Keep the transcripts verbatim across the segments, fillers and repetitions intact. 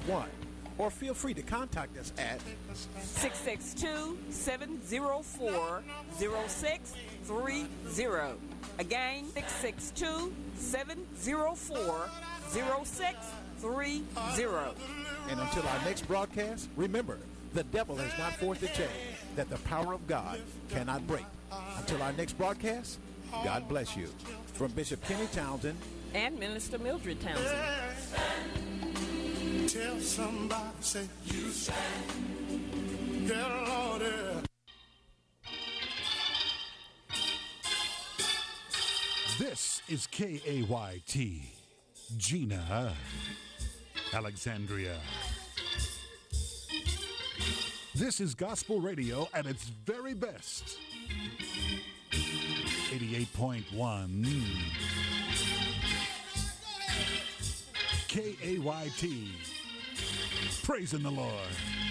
one. Or feel free to contact us at six six two, seven zero four, zero six three zero. Again, six six two, seven zero four, zero six three zero. And until our next broadcast, remember, the devil has not forced a chain that the power of God cannot break. Until our next broadcast, God bless you. From Bishop Kenny Townsend and Minister Mildred Townsend. Tell somebody, say, you say, yeah, Lord, yeah. This is K A Y T, Gina, Alexandria. This is gospel radio at its very best. eighty-eight point one K A Y T. Praising the Lord.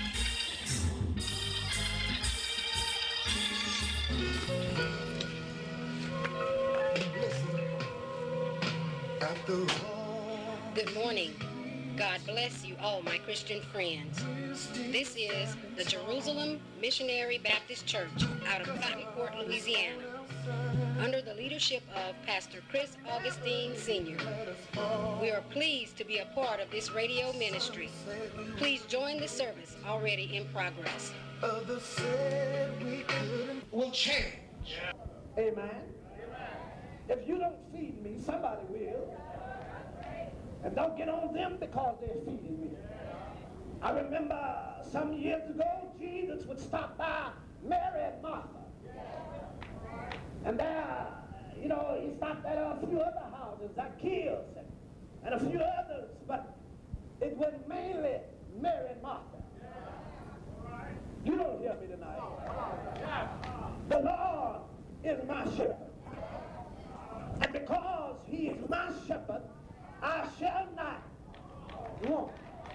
Good morning. God bless you all, my Christian friends. This is the Jerusalem Missionary Baptist Church out of Cottonport, Louisiana, under the leadership of Pastor Chris Augustine Senior We are pleased to be a part of this radio ministry. Please join the service already in progress. Others said we couldn't. Will change. Amen. If you don't feed me, somebody will. And don't get on them because they're feeding me. I remember some years ago, Jesus would stop by Mary and Martha. And there, you know, he stopped at a few other houses, Zacchaeus and, and a few others, but it was mainly Mary and Martha. You don't hear me tonight. The Lord is my shepherd. And because he is my shepherd, I shall not want.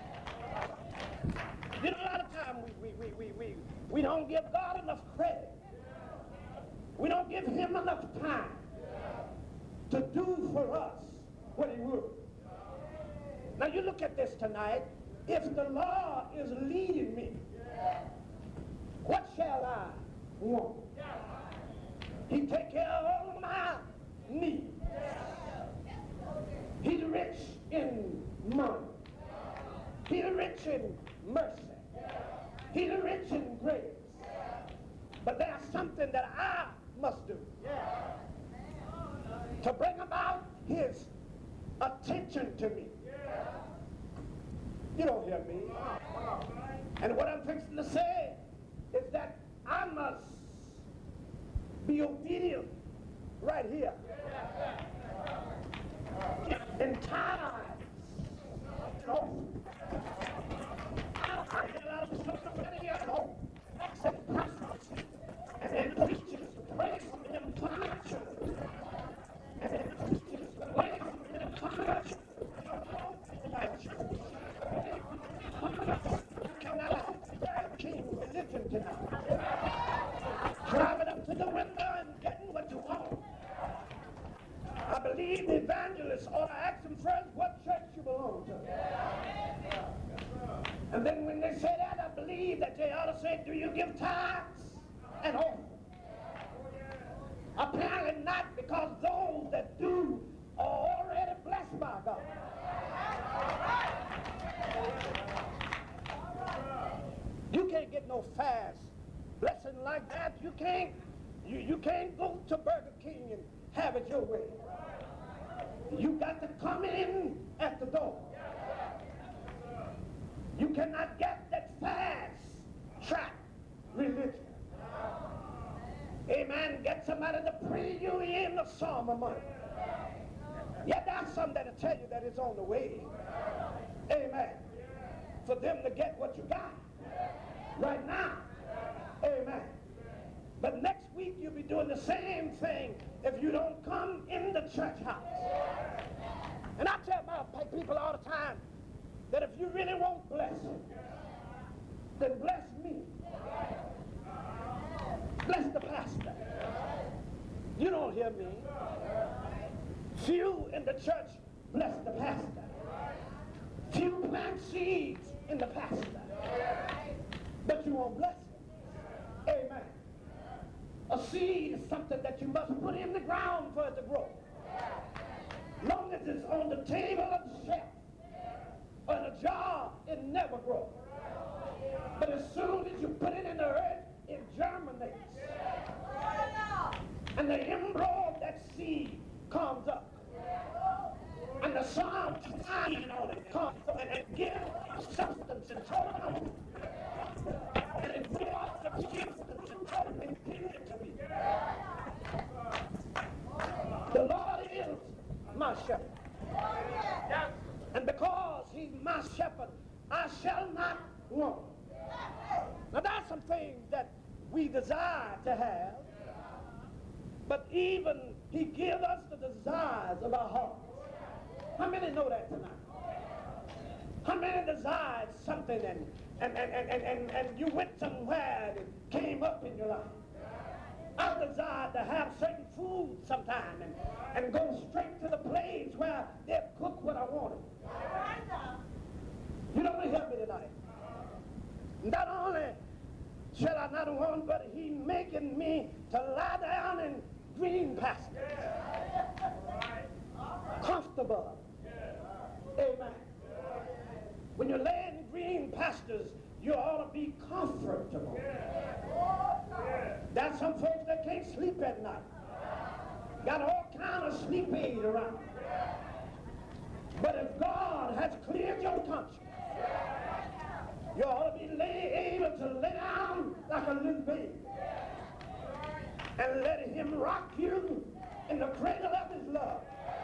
You know, a lot of times we, we, we, we, we, we don't give God enough credit. We don't give him enough time to do for us what he would. Now you look at this tonight. If the Lord is leading me, what shall I want? He take care of all of my needs. He's rich in money. He's rich in mercy. He's rich in grace. But there's something that I must do to bring about his attention to me. You don't hear me. And what I'm fixing to say is that I must be obedient right here. In time. You know, I get a lot of stuff over here, you know, except pastors and preachers pray for them churches. And preachers pray for them churches. You cannot have king religion tonight. Driving up to the window and getting what you want. I believe the evangelists ought to ask them first what church you belong to. And then when they say that, I believe that they ought to say, do you give tithes and offerings? Apparently not, because those that do are already blessed by God. You can't get no fast blessing like that. You can't, you, you can't go to Burger King and have it your way. You got to come in at the door. You cannot get that fast track religion. Amen. Get somebody to pray you in a psalm of money. Yeah, there's some that'll tell you that it's on the way. Amen. For them to get what you got right now. Amen. But next week you'll be doing the same thing if you don't come in the church house. And I tell my people all the time that if you really want blessing, then bless me. Bless the pastor. You don't hear me. Few in the church bless the pastor. Few plant seeds in the pastor, but you won't bless him. Amen. A seed is something that you must put in the ground for it to grow. Long as it's on the table of the shelf or in a jar, it never grows. But as soon as you put it in the earth, it germinates. And the embryo of that seed comes up. And the sound time on it comes up and it gives substance and total. And it gives substance and total and gives it to me. The Lord is my shepherd. And because he's my shepherd, I shall not want. Now there's some things that we desire to have, but even he gives us the desires of our hearts. How many know that tonight? How many desired something and, and, and, and, and, and you went somewhere and it came up in your life? I desired to have certain food sometime and, and go straight to the place where they'll cook what I wanted. You don't hear me tonight. Not only shall I not want, but he making me to lie down in green pastures. Comfortable. Amen. When you lay in green pastures, you ought to be comfortable. There's some folks that can't sleep at night. Got all kind of sleep aids around. But if God has cleared your conscience, you ought to be lay, able to lay down like a little baby and let him rock you in the cradle of his love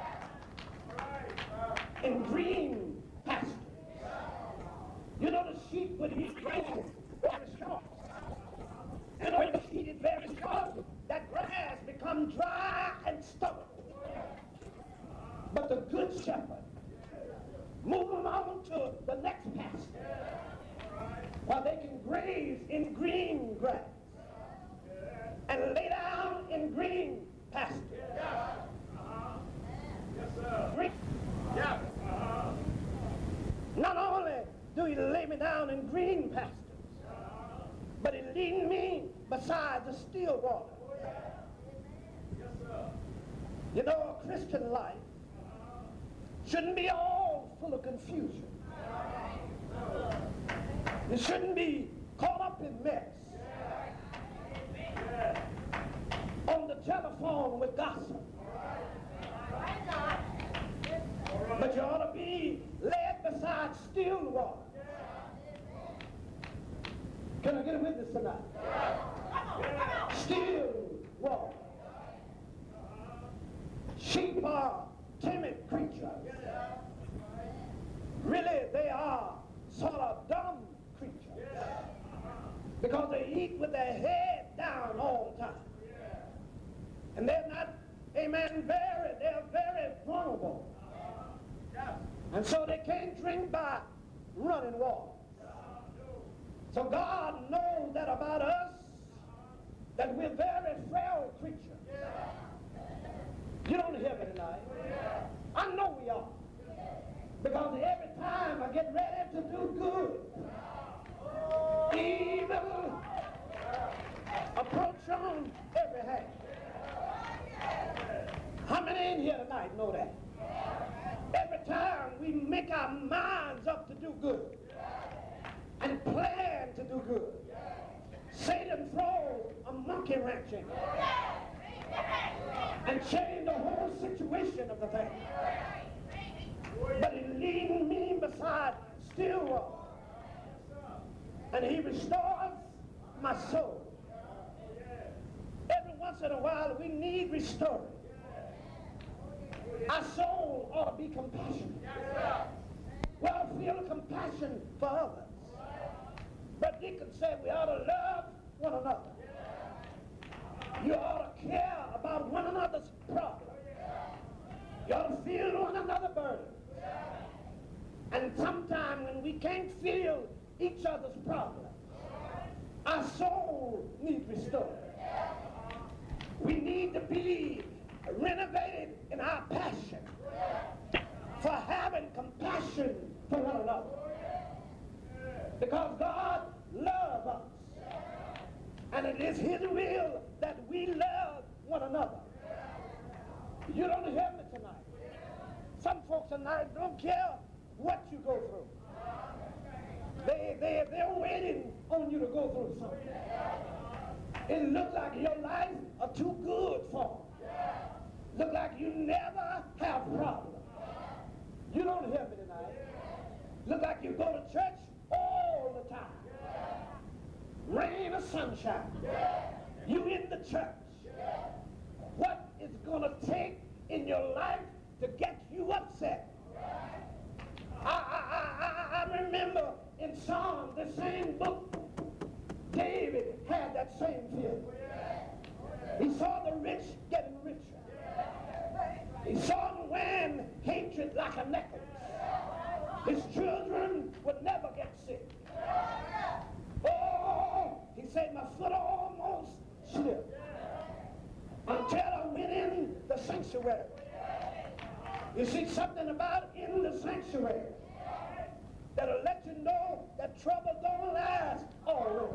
in green pastures. You know the sheep would eat grass very short. And when the sheep is very short, that grass becomes dry and stubborn. But the good shepherd move them on to the next pasture while they can graze in green grass and lay down in green pasture. Green. Not only do he lay me down in green pastures, but he lead me beside the still water. You know, a Christian life shouldn't be all full of confusion. You shouldn't be caught up in mess. On the telephone with gossip. But you ought to be led beside still water. Can I get a witness tonight? Still water. Sheep are timid creatures. Really, they are sort of dumb creatures because they eat with their head down all the time. And they're not, amen, very, they're very vulnerable. And so they can't drink by running water. So God knows that about us, that we're very frail creatures. You don't hear me tonight. I know we are. Because every time I get ready to do good, evil approach on every hand. How many in here tonight know that? Every time we make our minds up to do good and plan to do good, Satan throws a monkey wrench in and change the whole situation of the thing. But he leads me beside still water, and he restores my soul. Every once in a while we need restoring. Our soul ought to be compassionate. Well, feel compassion for others. But Deacon said we ought to love one another. You ought to care about one another's problems. You ought to feel one another's burden. And sometimes when we can't feel each other's problems, our soul needs restored. We need to be renovated in our passion for having compassion for one another. Because God loves us. And it is his will that we love one another. You don't hear me tonight. Some folks tonight don't care what you go through. They, they, they're waiting on you to go through something. It looks like your life are too good for them. Look like you never have problems. You don't hear me tonight. Look like you go to church all the time. Rain or sunshine. You in the church. What is going to take in your life to get you upset? I, I, I, I remember in Psalm, the same book, David had that same feeling. He saw the rich getting richer. He saw them wearing hatred like a necklace. His children would never get sick. Oh, he said, my foot almost slipped until I went in the sanctuary. You see something about in the sanctuary that'll let you know that trouble don't last always.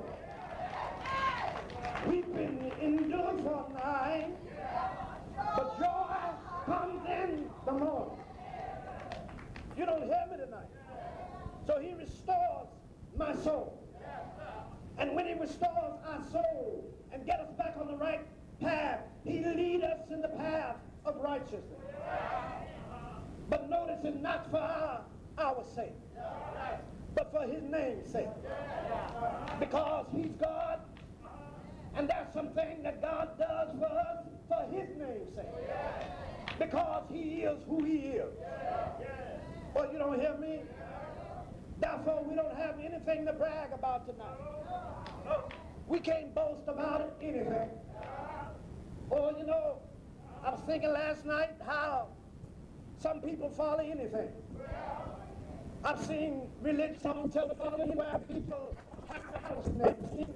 Weeping endure for a night, but joy comes in the morning. You don't hear me tonight. So he restores my soul. And when he restores our soul and get us back on the right path, he leads us in the path of righteousness. But notice it not for our, our sake, but for his name's sake. Because he's God, and there's something that God does for us for his name's sake. Because he is who he is. Well, you don't hear me? Therefore, we don't have anything to brag about tonight. We can't boast about anything. Or, you know, I was thinking last night how some people follow anything. I've seen religion on television where people have snakes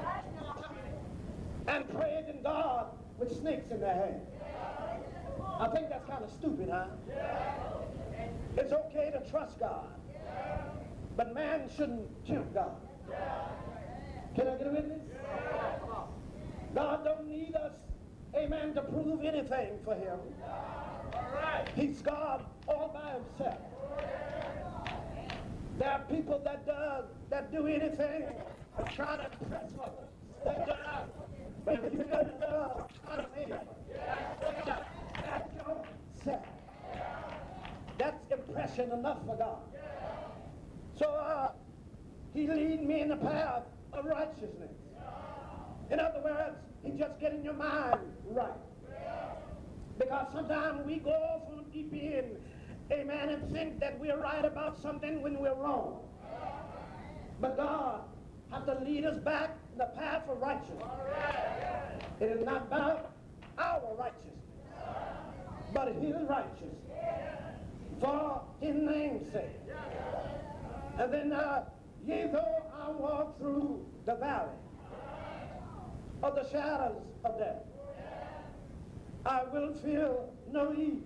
and praising God with snakes in their hand. I think that's kind of stupid, huh? It's okay to trust God, but man shouldn't tempt God. Can I get a witness? God don't need us, amen, to prove anything for him. He's God all by himself. There are people that does that do anything to try to impress others. They do not. But if you don't love other people, that's yourself. That's impression enough for God. So uh, he lead me in the path of righteousness. In other words, he just getting your mind right. Because sometimes we go off on deep end, amen, and think that we're right about something when we're wrong. But God has to lead us back in the path of righteousness. It is not about our righteousness, but his righteousness, for his name's sake. And then, uh, yea, though I walk through the valley of the shadows of death, I will fear no evil.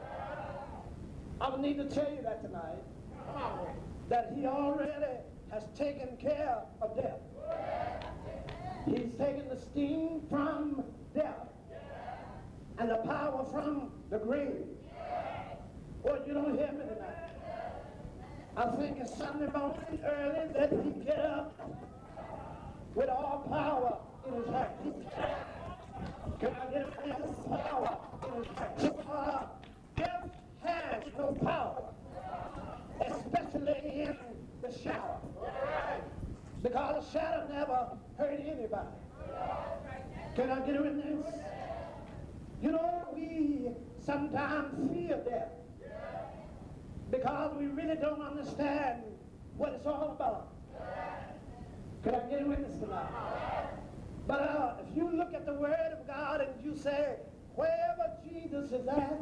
I will need to tell you that tonight, that he already has taken care of death. He's taken the sting from death and the power from the grave. Well, you don't hear me tonight. I think it's Sunday morning early that he get up with all power in his hand. Can I get his power in his hand? Uh, death has no power, especially in the shadow. Because the shadow never hurt anybody. Can I get a witness? You know, we sometimes fear death because we really don't understand what it's all about. Can I get a witness tonight? But uh, if you look at the Word of God and you say, wherever Jesus is at,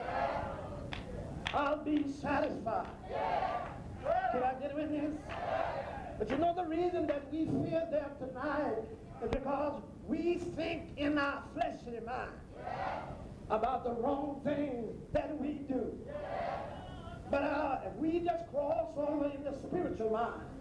I'll be satisfied. Can I get a witness? But you know the reason that we fear death tonight is because we think in our fleshly mind about the wrong things that we do. But uh, if we just cross over in the spiritual mind